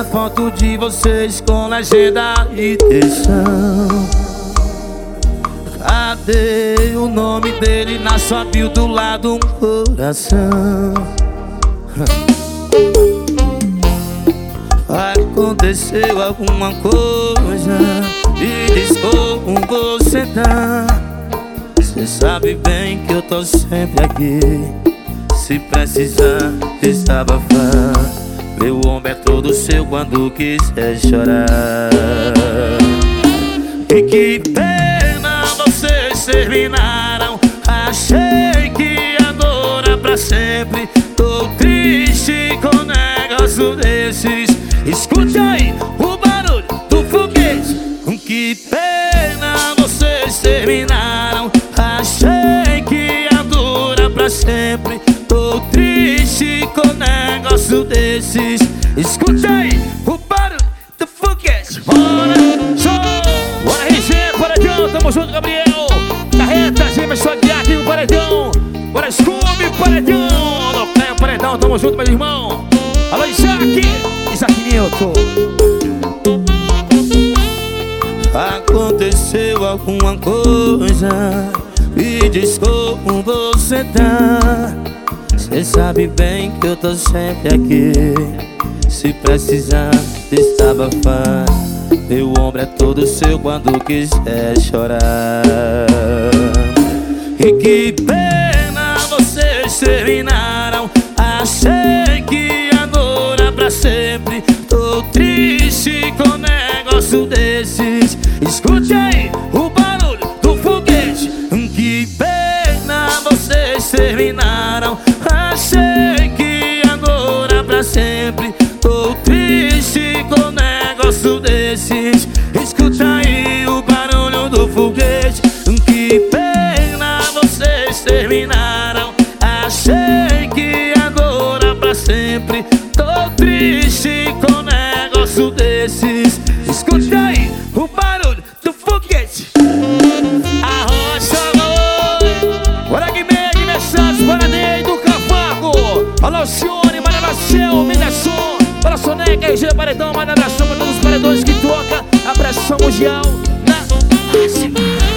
a foto de vocês com legenda e textão. Cadê o nome dele na sua bio do lado um coração? Aconteceu alguma coisa e diz como você tá. Cê sabe bem que eu tô sempre aqui, se precisar desabafar. Meu ombro é todo seu quando quiser chorar. E que pena vocês terminaram. Achei que ia durar pra sempre. Tô triste com um negócio desses. Escute aí o barulho do foguete. Que pena vocês terminaram. Achei que ia durar pra sempre. Tô triste com um negócio desses. Escute aí o barulho do foguete. Bora, show! Bora, RG, paredão, tamo junto, Gabriel. Carreta, Gêmeos, sua guiada e o paredão. Bora, Scooby, paredão. Não tem o paredão, tamo junto, meu irmão. Alô, Isaac Newton. Aconteceu alguma coisa e diz como você tá. Cê sabe bem que eu tô sempre aqui, se precisar desabafar. Meu ombro é todo seu quando quiser chorar. E que pena vocês terminaram. Achei que ia durar pra sempre. Tô triste com um negócio desses. Escute aí o barulho do foguete. Que pena vocês terminaram. Achei que ia durar pra sempre. Tô triste com um negócio desses. Escuta aí o barulho do foguete. Que pena vocês terminaram. Achei que ia durar pra sempre. Tô triste com um negócio desses. Escuta aí o barulho do foguete. Arrocha, oi. Bora Guimê, Santos, Paranei do Cavaco. Alô, Alcione, Maria Marcel, Minasson. Bora Soneca, RG Paredão, Maria Marcel. Para todos os paredões que toca a pressão mundial na máxima.